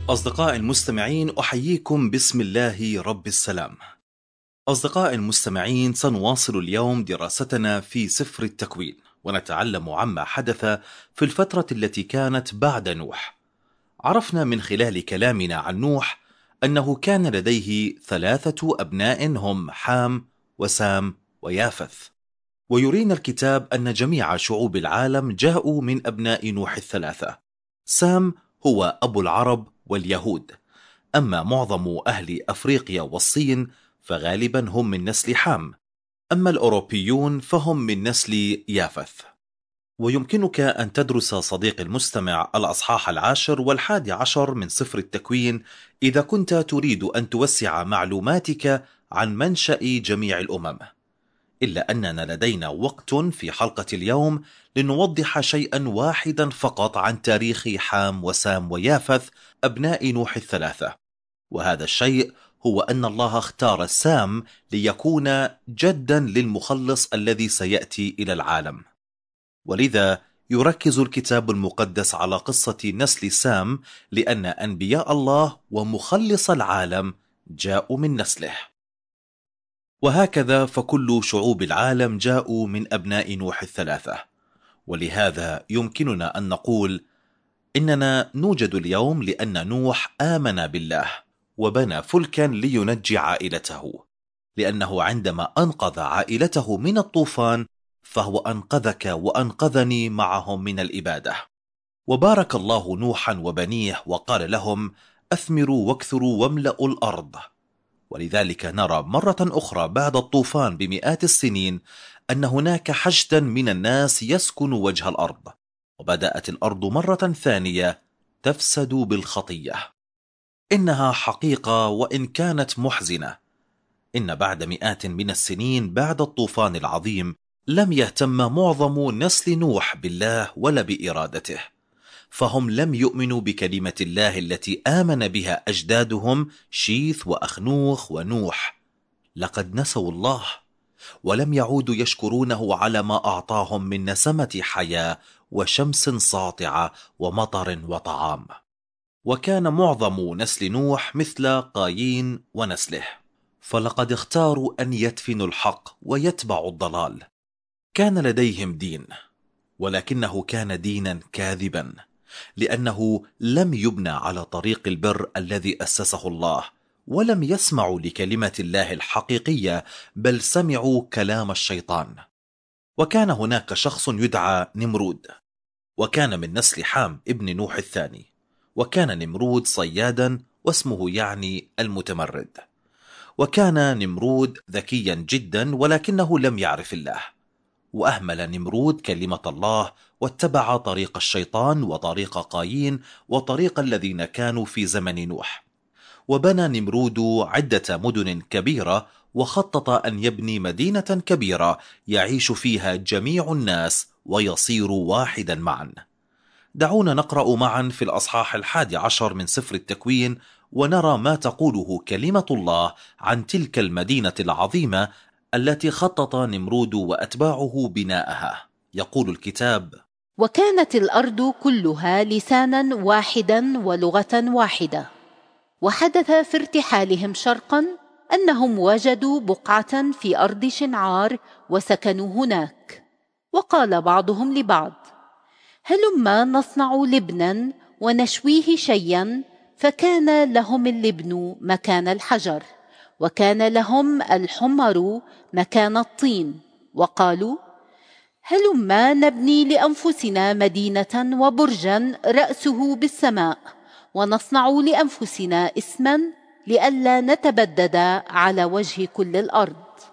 أصدقائي المستمعين، أحييكم باسم الله رب السلام. أصدقائي المستمعين، سنواصل اليوم دراستنا في سفر التكوين، ونتعلم عما حدث في الفترة التي كانت بعد نوح. عرفنا من خلال كلامنا عن نوح أنه كان لديه 3 أبناء هم حام وسام ويافث، ويرينا الكتاب أن جميع شعوب العالم جاءوا من أبناء نوح ال3. سام هو أبو العرب واليهود، أما معظم أهل أفريقيا والصين فغالبا هم من نسل حام، أما الأوروبيون فهم من نسل يافث. ويمكنك أن تدرس صديقي المستمع الأصحاح 10 و11 من سفر التكوين إذا كنت تريد أن توسع معلوماتك عن منشأ جميع الأمم. إلا أننا لدينا وقت في حلقة اليوم لنوضح شيئا واحدا فقط عن تاريخ حام وسام ويافث أبناء نوح ال3، وهذا الشيء هو أن الله اختار سام ليكون جدا للمخلص الذي سيأتي إلى العالم. ولذا يركز الكتاب المقدس على قصة نسل سام، لأن أنبياء الله ومخلص العالم جاءوا من نسله. وهكذا فكل شعوب العالم جاءوا من أبناء نوح ال3، ولهذا يمكننا أن نقول إننا نوجد اليوم لأن نوح آمن بالله وبنى فلكا لينجي عائلته، لأنه عندما أنقذ عائلته من الطوفان فهو أنقذك وأنقذني معهم من الإبادة. وبارك الله نوحا وبنيه وقال لهم: أثمروا واكثروا واملأوا الأرض. ولذلك نرى مرة أخرى بعد الطوفان بمئات السنين أن هناك حشدا من الناس يسكن وجه الأرض، وبدأت الأرض مرة ثانية تفسد بالخطية. إنها حقيقة وإن كانت محزنة، إن بعد مئات من السنين بعد الطوفان العظيم لم يهتم معظم نسل نوح بالله ولا بإرادته، فهم لم يؤمنوا بكلمة الله التي آمن بها أجدادهم شيث وأخنوخ ونوح. لقد نسوا الله ولم يعودوا يشكرونه على ما أعطاهم من نسمة حياة وشمس ساطعة ومطر وطعام. وكان معظم نسل نوح مثل قايين ونسله، فلقد اختاروا أن يدفنوا الحق ويتبعوا الضلال. كان لديهم دين، ولكنه كان دينا كاذبا، لأنه لم يبنى على طريق البر الذي أسسه الله، ولم يسمعوا لكلمة الله الحقيقية، بل سمعوا كلام الشيطان. وكان هناك شخص يدعى نمرود، وكان من نسل حام ابن نوح الثاني. وكان نمرود صيادا، واسمه يعني المتمرد. وكان نمرود ذكيا جدا، ولكنه لم يعرف الله، وأهمل نمرود كلمة الله واتبع طريق الشيطان وطريق قايين وطريق الذين كانوا في زمن نوح. وبنى نمرود عدة مدن كبيرة، وخطط أن يبني مدينة كبيرة يعيش فيها جميع الناس ويصيروا واحدا معا. دعونا نقرأ معا في الأصحاح 11 من سفر التكوين، ونرى ما تقوله كلمة الله عن تلك المدينة العظيمة التي خطط نمرود وأتباعه بناءها. يقول الكتاب: وكانت الأرض كلها لسانا واحدا ولغة واحدة. وحدث في ارتحالهم شرقا أنهم وجدوا بقعة في أرض شنعار وسكنوا هناك. وقال بعضهم لبعض: هلما نصنع لبنا ونشويه شيئا. فكان لهم اللبن مكان الحجر، وكان لهم الحمر مكان الطين. وقالوا: هلما نبني لأنفسنا مدينة وبرجا رأسه بالسماء، ونصنع لأنفسنا اسما لئلا نتبدد على وجه كل الأرض.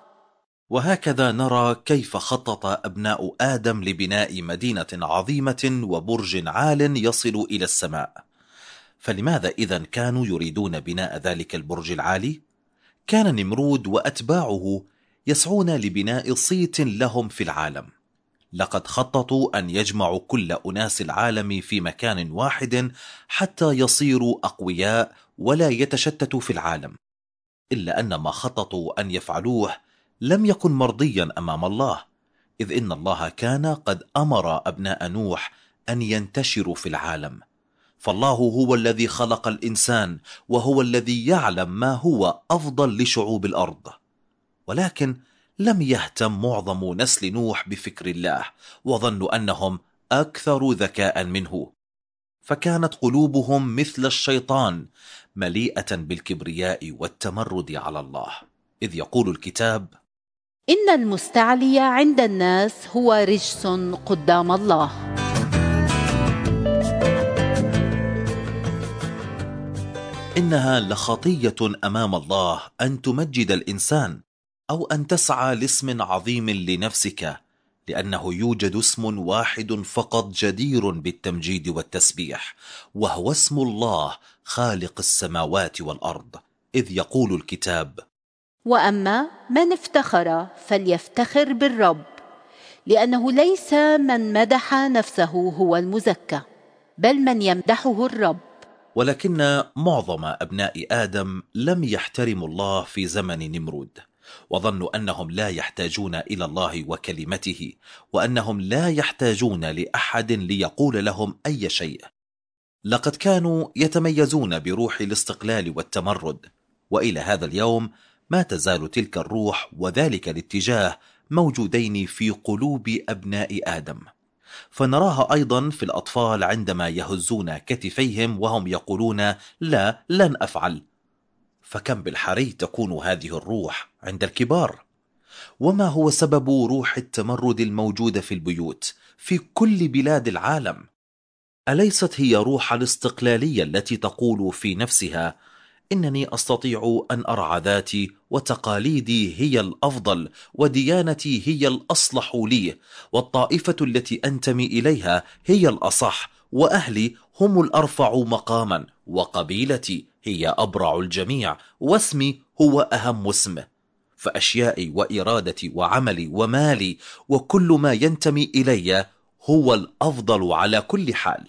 وهكذا نرى كيف خطط أبناء آدم لبناء مدينة عظيمة وبرج عال يصل إلى السماء. فلماذا إذن كانوا يريدون بناء ذلك البرج العالي؟ كان نمرود وأتباعه يسعون لبناء صيت لهم في العالم. لقد خططوا أن يجمعوا كل أناس العالم في مكان واحد حتى يصيروا أقوياء ولا يتشتتوا في العالم. إلا أن ما خططوا أن يفعلوه لم يكن مرضيا أمام الله، إذ إن الله كان قد أمر أبناء نوح أن ينتشروا في العالم، فالله هو الذي خلق الإنسان، وهو الذي يعلم ما هو أفضل لشعوب الأرض. ولكن لم يهتم معظم نسل نوح بفكر الله، وظنوا أنهم أكثر ذكاء منه، فكانت قلوبهم مثل الشيطان مليئة بالكبرياء والتمرد على الله. إذ يقول الكتاب: إن المستعلي عند الناس هو رجس قدام الله. إنها لخطية أمام الله أن تمجد الإنسان أو أن تسعى لاسم عظيم لنفسك، لأنه يوجد اسم واحد فقط جدير بالتمجيد والتسبيح، وهو اسم الله خالق السماوات والأرض. إذ يقول الكتاب: وأما من افتخر فليفتخر بالرب، لأنه ليس من مدح نفسه هو المزكى، بل من يمدحه الرب. ولكن معظم أبناء آدم لم يحترموا الله في زمن نمرود، وظنوا أنهم لا يحتاجون إلى الله وكلمته، وأنهم لا يحتاجون لأحد ليقول لهم أي شيء. لقد كانوا يتميزون بروح الاستقلال والتمرد، وإلى هذا اليوم ما تزال تلك الروح وذلك الاتجاه موجودين في قلوب أبناء آدم. فنراها أيضا في الأطفال عندما يهزون كتفيهم وهم يقولون: لا، لن أفعل. فكم بالحري تكون هذه الروح عند الكبار؟ وما هو سبب روح التمرد الموجودة في البيوت في كل بلاد العالم؟ أليست هي روح الاستقلالية التي تقول في نفسها: إنني أستطيع أن أرعى ذاتي، وتقاليدي هي الأفضل، وديانتي هي الأصلح لي، والطائفة التي أنتمي إليها هي الأصح، وأهلي هم الأرفع مقاما، وقبيلتي هي أبرع الجميع، واسمي هو أهم اسم، فأشيائي وإرادتي وعملي ومالي وكل ما ينتمي إلي هو الأفضل على كل حال.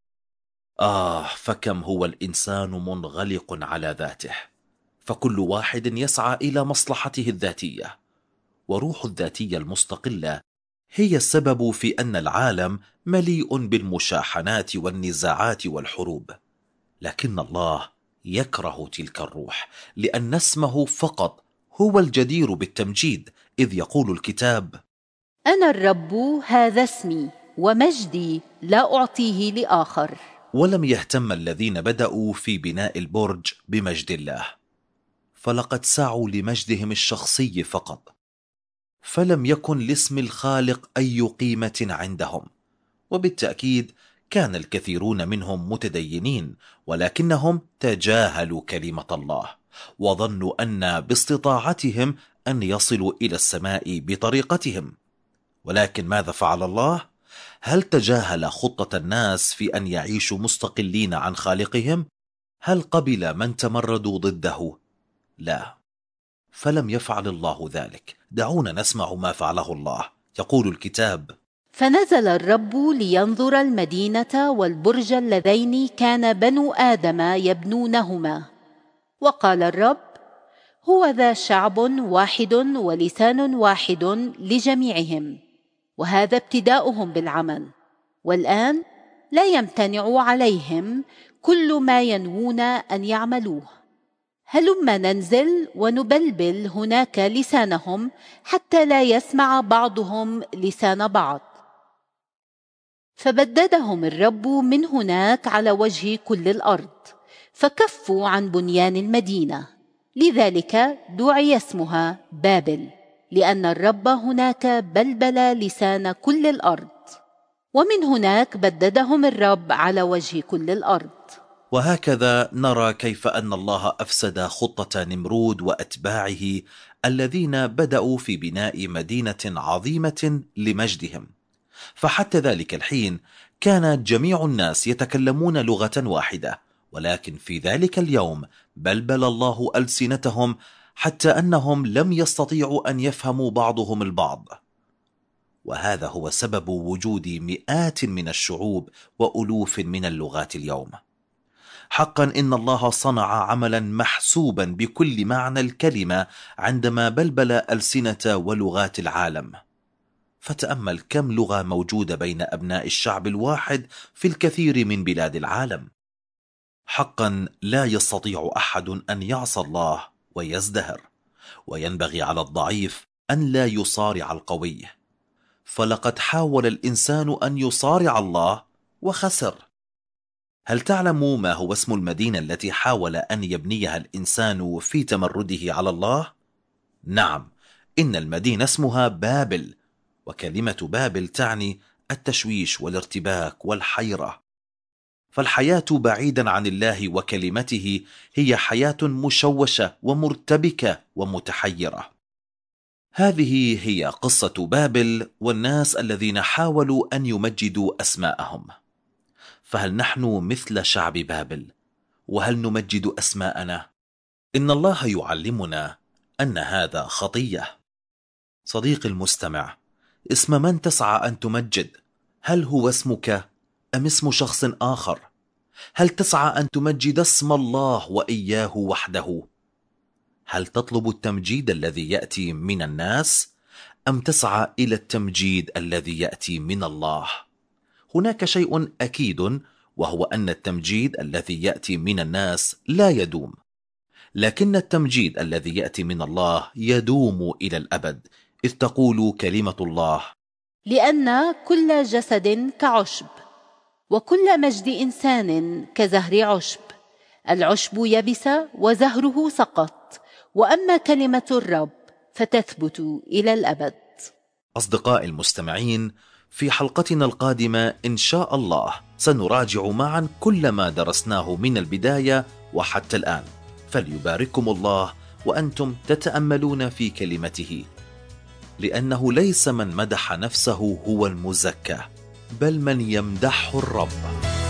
فكم هو الإنسان منغلق على ذاته، فكل واحد يسعى إلى مصلحته الذاتية، وروح الذاتية المستقلة هي السبب في أن العالم مليء بالمشاحنات والنزاعات والحروب. لكن الله يكره تلك الروح، لأن اسمه فقط هو الجدير بالتمجيد. إذ يقول الكتاب: أنا الرب هذا اسمي، ومجدي لا أعطيه لآخر. ولم يهتم الذين بدأوا في بناء البرج بمجد الله، فلقد سعوا لمجدهم الشخصي فقط، فلم يكن لاسم الخالق أي قيمة عندهم. وبالتأكيد كان الكثيرون منهم متدينين، ولكنهم تجاهلوا كلمة الله، وظنوا أن باستطاعتهم أن يصلوا إلى السماء بطريقتهم. ولكن ماذا فعل الله؟ هل تجاهل خطة الناس في أن يعيشوا مستقلين عن خالقهم؟ هل قبل من تمردوا ضده؟ لا، فلم يفعل الله ذلك. دعونا نسمع ما فعله الله. يقول الكتاب: فنزل الرب لينظر المدينة والبرج اللذين كان بنو آدم يبنونهما، وقال الرب: هو ذا شعب واحد ولسان واحد لجميعهم، وهذا ابتداؤهم بالعمل، والآن لا يمتنع عليهم كل ما ينوون أن يعملوه. هلما ننزل ونبلبل هناك لسانهم، حتى لا يسمع بعضهم لسان بعض. فبددهم الرب من هناك على وجه كل الأرض، فكفوا عن بنيان المدينة، لذلك دعي اسمها بابل، لأن الرب هناك بلبل لسان كل الأرض. ومن هناك بددهم الرب على وجه كل الأرض. وهكذا نرى كيف أن الله أفسد خطة نمرود وأتباعه الذين بدأوا في بناء مدينة عظيمة لمجدهم. فحتى ذلك الحين كان جميع الناس يتكلمون لغة واحدة، ولكن في ذلك اليوم بلبل الله ألسنتهم حتى أنهم لم يستطيعوا أن يفهموا بعضهم البعض. وهذا هو سبب وجود مئات من الشعوب وألوف من اللغات اليوم. حقا إن الله صنع عملا محسوبا بكل معنى الكلمة عندما بلبل ألسنة ولغات العالم. فتأمل كم لغة موجودة بين أبناء الشعب الواحد في الكثير من بلاد العالم. حقا لا يستطيع أحد أن يعصى الله ويزدهر، وينبغي على الضعيف أن لا يصارع القوي، فلقد حاول الإنسان أن يصارع الله وخسر. هل تعلم ما هو اسم المدينة التي حاول أن يبنيها الإنسان في تمرده على الله؟ نعم، إن المدينة اسمها بابل، وكلمة بابل تعني التشويش والارتباك والحيرة. فالحياة بعيدا عن الله وكلمته هي حياة مشوشة ومرتبكة ومتحيرة. هذه هي قصة بابل والناس الذين حاولوا أن يمجدوا أسماءهم. فهل نحن مثل شعب بابل؟ وهل نمجد أسماءنا؟ إن الله يعلمنا أن هذا خطية. صديقي المستمع، اسم من تسعى أن تمجد؟ هل هو اسمك أم اسم شخص آخر؟ هل تسعى أن تمجد اسم الله وإياه وحده؟ هل تطلب التمجيد الذي يأتي من الناس أم تسعى إلى التمجيد الذي يأتي من الله؟ هناك شيء أكيد، وهو أن التمجيد الذي يأتي من الناس لا يدوم، لكن التمجيد الذي يأتي من الله يدوم إلى الأبد، إذ تقول كلمة الله: لأن كل جسد كعشب، وكل مجد إنسان كزهر عشب. العشب يبس وزهره سقط، وأما كلمة الرب فتثبت إلى الأبد. أصدقائي المستمعين، في حلقتنا القادمة إن شاء الله سنراجع معا كل ما درسناه من البداية وحتى الآن. فليبارككم الله وأنتم تتأملون في كلمته، لأنه ليس من مدح نفسه هو المزكى، بل من يمدحه الرب.